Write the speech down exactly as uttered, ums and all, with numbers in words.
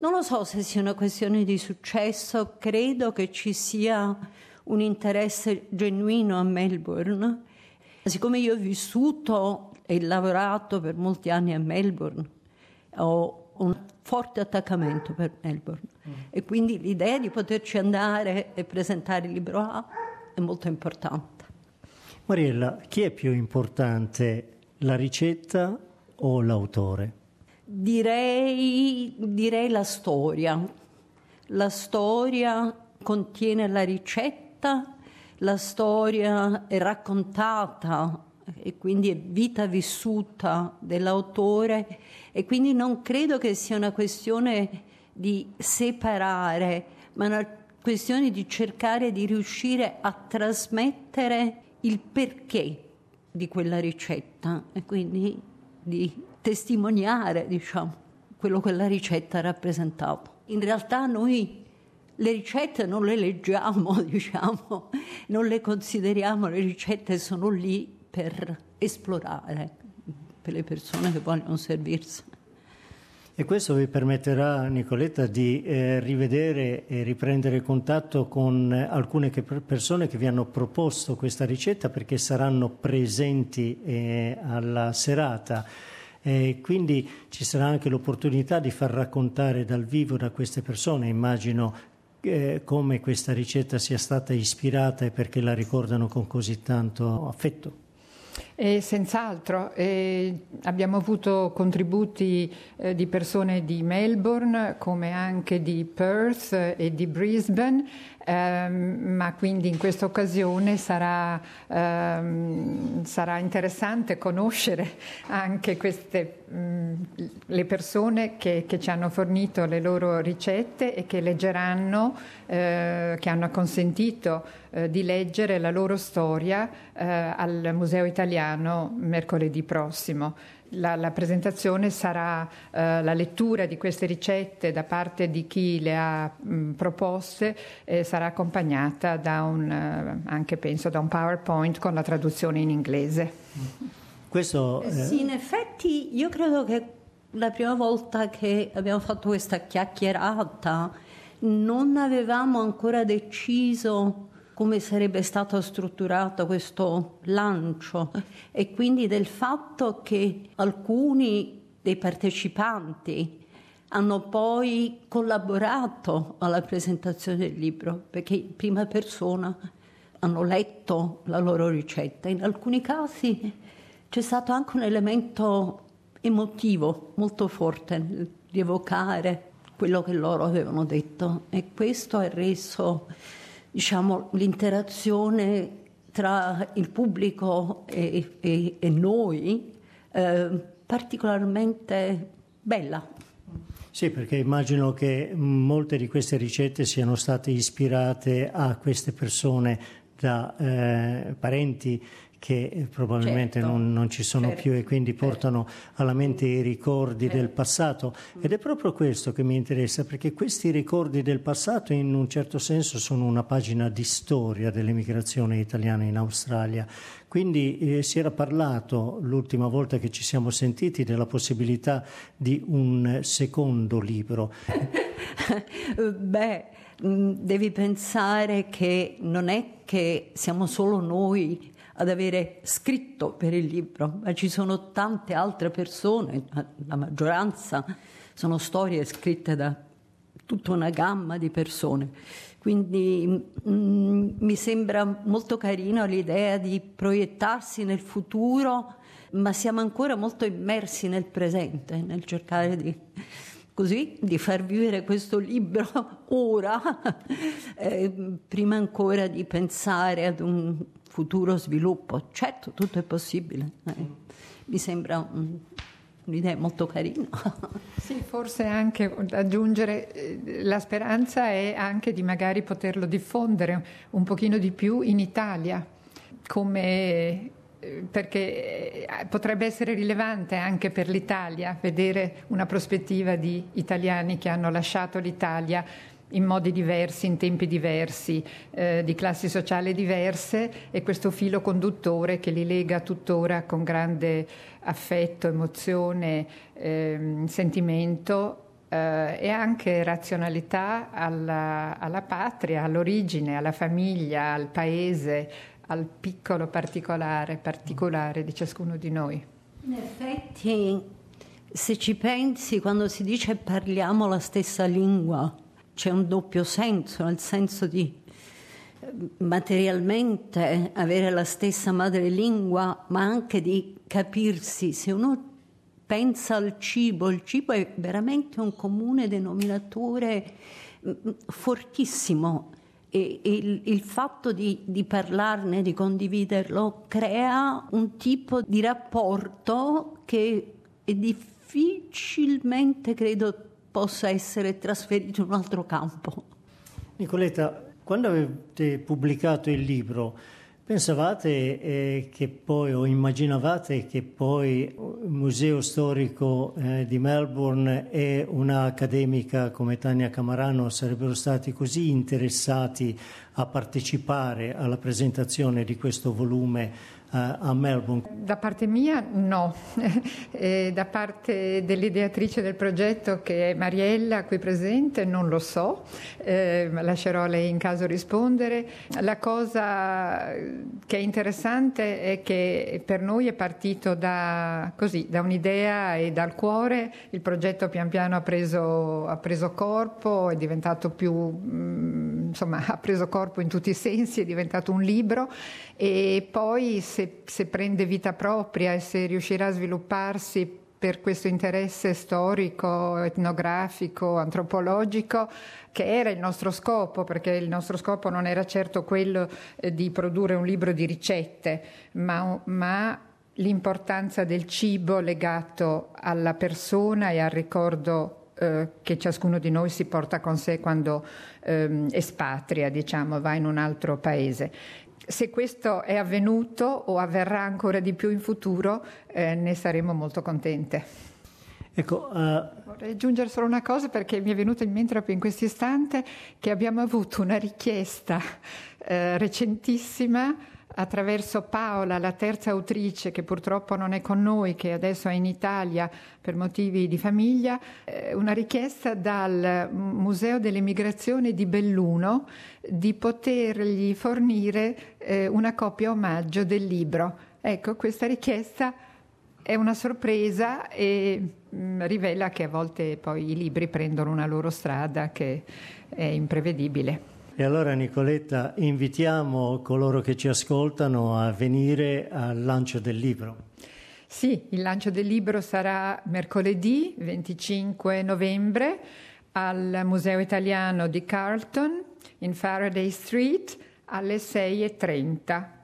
Non lo so se sia una questione di successo, credo che ci sia un interesse genuino a Melbourne. Siccome io ho vissuto e lavorato per molti anni a Melbourne, ho un forte attaccamento per Melbourne mm. e quindi l'idea di poterci andare e presentare il libro A è molto importante. Mariella, chi è più importante, la ricetta o l'autore? Direi, direi la storia. La storia contiene la ricetta, la storia è raccontata e quindi è vita vissuta dell'autore, e quindi non credo che sia una questione di separare, ma una questione di cercare di riuscire a trasmettere il perché di quella ricetta e quindi di testimoniare, diciamo, quello che la ricetta ha rappresentato. In realtà noi le ricette non le leggiamo, diciamo, non le consideriamo, le ricette sono lì per esplorare, per le persone che vogliono servirsi. E questo vi permetterà, Nicoletta, di eh, rivedere e riprendere contatto con alcune che, persone che vi hanno proposto questa ricetta, perché saranno presenti eh, alla serata. E quindi ci sarà anche l'opportunità di far raccontare dal vivo da queste persone, immagino, eh, come questa ricetta sia stata ispirata e perché la ricordano con così tanto affetto. E senz'altro, eh, abbiamo avuto contributi eh, di persone di Melbourne come anche di Perth e di Brisbane, ehm, ma quindi in questa occasione sarà, ehm, sarà interessante conoscere anche queste mh, le persone che, che ci hanno fornito le loro ricette e che leggeranno, eh, che hanno acconsentito eh, di leggere la loro storia eh, al Museo Italiano mercoledì prossimo. La, la presentazione sarà eh, la lettura di queste ricette da parte di chi le ha mh, proposte e sarà accompagnata da un, eh, anche penso da un PowerPoint con la traduzione in inglese. Questo, eh... Sì, in effetti io credo che la prima volta che abbiamo fatto questa chiacchierata non avevamo ancora deciso come sarebbe stato strutturato questo lancio, e quindi del fatto che alcuni dei partecipanti hanno poi collaborato alla presentazione del libro, perché in prima persona hanno letto la loro ricetta. In alcuni casi c'è stato anche un elemento emotivo molto forte nel rievocare quello che loro avevano detto, e questo ha reso, diciamo, l'interazione tra il pubblico e, e, e noi eh, particolarmente bella. Sì, perché immagino che molte di queste ricette siano state ispirate a queste persone da eh, parenti che probabilmente certo, non, non ci sono certo, più, e quindi portano certo. alla mente i ricordi certo. del passato, ed è proprio questo che mi interessa, perché questi ricordi del passato in un certo senso sono una pagina di storia dell'emigrazione italiana in Australia. Quindi eh, si era parlato l'ultima volta che ci siamo sentiti della possibilità di un secondo libro. Beh, devi pensare che non è che siamo solo noi ad avere scritto per il libro, ma ci sono tante altre persone, la maggioranza sono storie scritte da tutta una gamma di persone. Quindi mh, mi sembra molto carino l'idea di proiettarsi nel futuro, ma siamo ancora molto immersi nel presente, nel cercare di, così, di far vivere questo libro ora, eh, prima ancora di pensare ad un futuro sviluppo. Certo, tutto è possibile. Eh. Mi sembra un, un'idea molto carina. Sì, forse anche aggiungere eh, la speranza è anche di magari poterlo diffondere un pochino di più in Italia, come perché potrebbe essere rilevante anche per l'Italia vedere una prospettiva di italiani che hanno lasciato l'Italia in modi diversi, in tempi diversi, eh, di classi sociali diverse, e questo filo conduttore che li lega tuttora con grande affetto, emozione, eh, sentimento eh, e anche razionalità alla, alla patria, all'origine, alla famiglia, al paese, al piccolo particolare, particolare di ciascuno di noi. In effetti, se ci pensi, quando si dice parliamo la stessa lingua, c'è un doppio senso, nel senso di materialmente avere la stessa madrelingua, ma anche di capirsi. Se uno pensa al cibo, il cibo è veramente un comune denominatore fortissimo e il, il fatto di, di parlarne, di condividerlo, crea un tipo di rapporto che è difficilmente, credo, possa essere trasferito in un altro campo. Nicoletta, quando avete pubblicato il libro, pensavate eh, che poi, o immaginavate che poi il Museo Storico eh, di Melbourne e una accademica come Tania Camarano sarebbero stati così interessati a partecipare alla presentazione di questo volume a Melbourne? Da parte mia no, e da parte dell'ideatrice del progetto, che è Mariella qui presente, non lo so, eh, lascerò a lei in caso rispondere. La cosa che è interessante è che per noi è partito da, così, da un'idea e dal cuore. Il progetto pian piano ha preso, ha preso corpo, è diventato più, mh, insomma, ha preso corpo in tutti i sensi, è diventato un libro, e poi se, se prende vita propria e se riuscirà a svilupparsi per questo interesse storico, etnografico, antropologico, che era il nostro scopo, perché il nostro scopo non era certo quello eh, di produrre un libro di ricette, ma, ma l'importanza del cibo legato alla persona e al ricordo eh, che ciascuno di noi si porta con sé quando eh, espatria, diciamo, va in un altro paese. Se questo è avvenuto o avverrà ancora di più in futuro, eh, ne saremo molto contente. Ecco, uh... vorrei aggiungere solo una cosa, perché mi è venuta in mente proprio in questo istante che abbiamo avuto una richiesta eh, recentissima attraverso Paola, la terza autrice, che purtroppo non è con noi, che adesso è in Italia per motivi di famiglia, eh, una richiesta dal Museo dell'Emigrazione di Belluno di potergli fornire eh, una copia omaggio del libro. Ecco, questa richiesta è una sorpresa e mh, rivela che a volte poi i libri prendono una loro strada che è imprevedibile. E allora, Nicoletta, invitiamo coloro che ci ascoltano a venire al lancio del libro. Sì, il lancio del libro sarà mercoledì venticinque novembre al Museo Italiano di Carlton in Faraday Street alle sei e trenta.